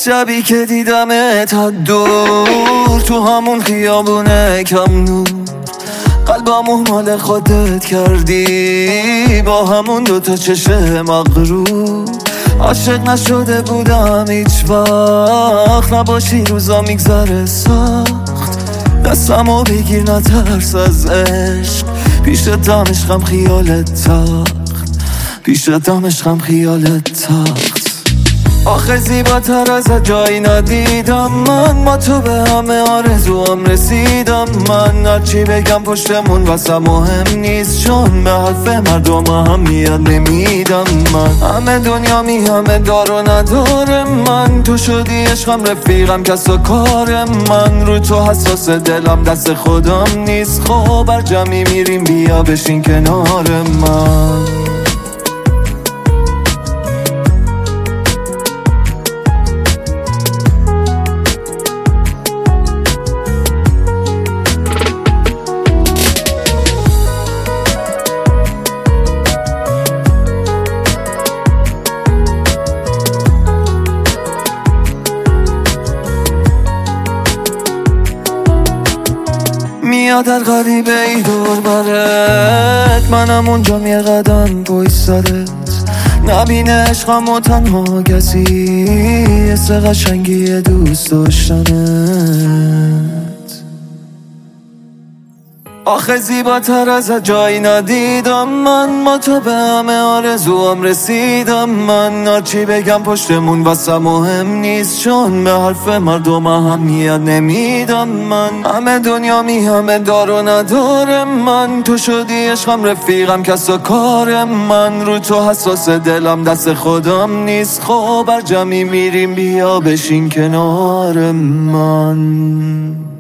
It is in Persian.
از شبی که دیدم تا دور تو همون خیابونه کم نور، قلبمو مال خودت کردی با همون دوتا چشم مغرور. عاشق نشده بودم هیچ وقت، نباشی روزا میگذره سخت. دستمو بگیر نترس از عشق، پیشتم عشقم خیالت تخت، پیشتم عشقم خیالت تخت. آخه زیباتر از جایی ندیدم من، با تو به همه آرزوام رسیدم من. هرچی بگم پشتمون واسه مهم نیست، چون به حرف مردم اهمیت نمیدم من. همه دنیا همه دار و نداره من، تو شدی عشقم رفیقم کس و کار من. رو تو حساس دلم دست خودم نیست، خب بر جمعی میریم بیا بشین کنار من. میاد در غریبه ای دور برت، منم اونجا یه قدم بایستادت. نبینه عشقم و تنها کسی، حس قشنگی دوست داشتنت. آخه زیباتر از جایی ندیدم من، با تو به همه آرزوام رسیدم من. هرچی بگم پشتمون واسه مهم نیست، چون به حرف مردم اهمیت نمیدم من. همه دنیا همه دار و نداره من، تو شدی عشقم رفیقم کس و کار من. رو تو حساس دلم دست خودم نیست، خب بر جمعی میریم بیا بشین کنار من.